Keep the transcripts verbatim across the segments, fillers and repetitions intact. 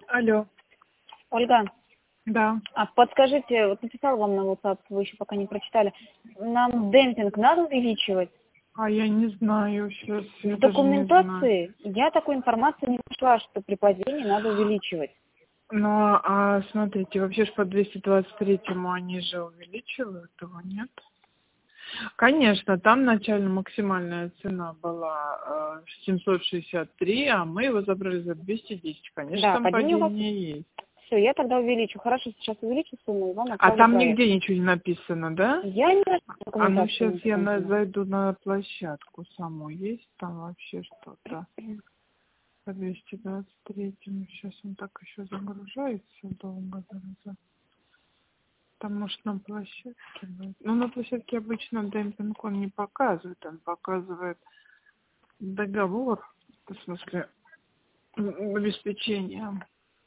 Алло. Ольга, Да. а подскажите, вот написала вам на WhatsApp, вы еще пока не прочитали, нам демпинг надо увеличивать? А я не знаю сейчас. Я В даже не знаю. документации я такой информации не нашла, что при падении надо увеличивать. Ну, а смотрите, вообще ж по двести двадцать третьему они же увеличивают его, нет? Конечно, там начально максимальная цена была э, семьсот шестьдесят три, а мы его забрали за двести десять. Конечно, Да, там падение у вас... падение есть. Все, я тогда увеличу. Хорошо, сейчас увеличу сумму и вам А отправлю там проект. нигде ничего не написано, да? Я не нашла А ну документацию сейчас я на, дополнительно. зайду на площадку саму. Есть там вообще что-то? По двести двадцать третьему. Сейчас он так еще загружается долго. зараза. Там может на площадке будет. Ну на площадке обычно демпинг он не показывает. Он показывает договор. В смысле м, обеспечения.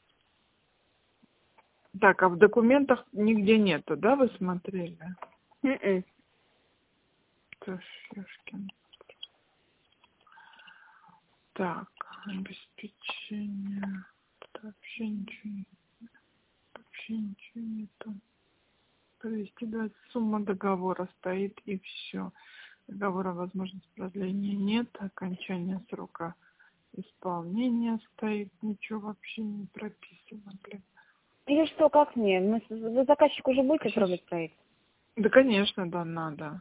Так, а в документах нигде нету, да, вы смотрели? М-м. Ташешкин. Так, обеспечение. Тут вообще ничего нет. Вообще ничего нету. Провести двадцать сумма договора стоит и все. Договора возможности продления нет. Окончание срока исполнения стоит. Ничего вообще не прописано, блин. И что, как мне? Мы, с- вы заказчик уже будете Сейчас. трогать проект? Да, конечно, да, надо.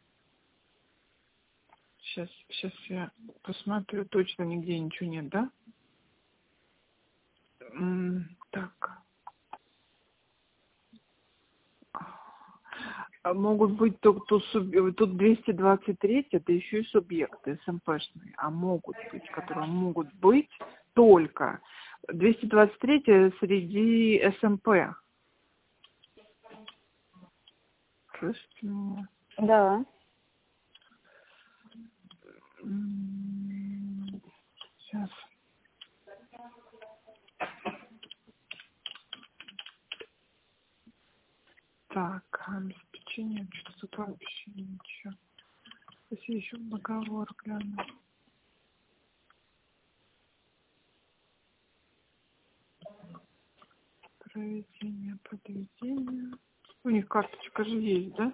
Сейчас, сейчас я посмотрю. Точно нигде ничего нет, да? М, Так. А могут быть только тут, суб- тут двести двадцать три, это еще и субъекты СМПшные, а могут быть, которые могут быть только двести двадцать три среди СМП. Слышите меня? Да. М, Сейчас. Так, обеспечение, что тут вообще ничего. Сейчас я еще договор гляну. Проведение, подведение. У них карточка же есть, да?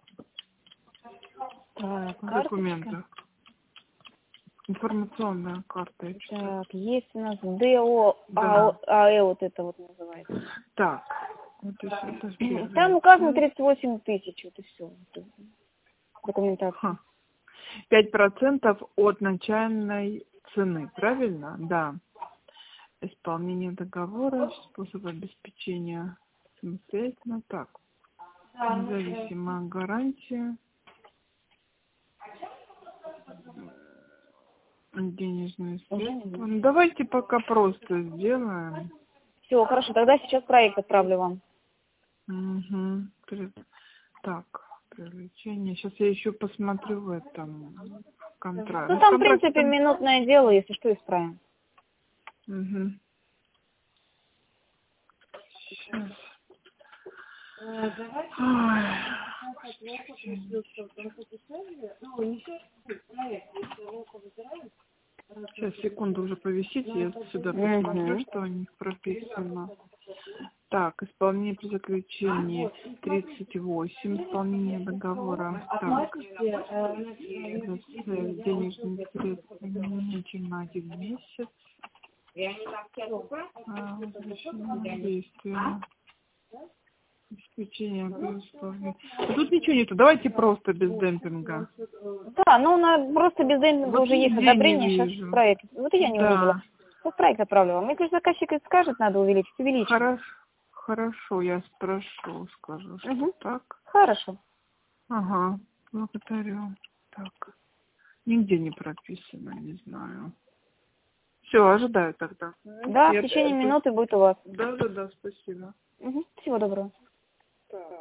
Так, В карточка. документах. Информационная карта, я читаю. Так, есть у нас ДО, Да. АО, АЭ, вот это вот называется. Так. Вот еще это первая Там указано часть. тридцать восемь тысяч, вот и все. Документация. Ха. Пять процентов от начальной цены, правильно? Да. Исполнение договора, способ обеспечения самостоятельно. Так. Независимая гарантия. Денежные Уже не средства. знаю. Ну, давайте пока просто сделаем. Все, хорошо, тогда сейчас проект отправлю вам. Угу. Так, привлечение. Сейчас я еще посмотрю в этом контракт. Ну, Ну, в там, в контракте принципе, там... минутное дело, если что, исправим. Угу. Сейчас. Ой. Сейчас, секунду, уже повисите, я сюда посмотрю, Угу. что у них прописано. Так, исполнение при заключении тридцать восемь, исполнение договора. Так, денежные средства не менее чем на один месяц. А, возвращение действия. Обеспечение при условии. Тут ничего нету, давайте просто без демпинга. Да, ну, на, просто без демпинга Вот уже есть нигде не одобрение, сейчас вижу. проект. Вот и я не увидела. Да. Сейчас проект отправлю вам. Если заказчик скажет, надо увеличить, увеличим. Хорошо, хорошо, я спрошу, скажу, что Угу. так. Хорошо. Ага, благодарю. Так, нигде не прописано, не знаю. Все, ожидаю тогда. Да, в Я... течение минуты будет у вас. Да, да, да, спасибо. Угу. Всего доброго.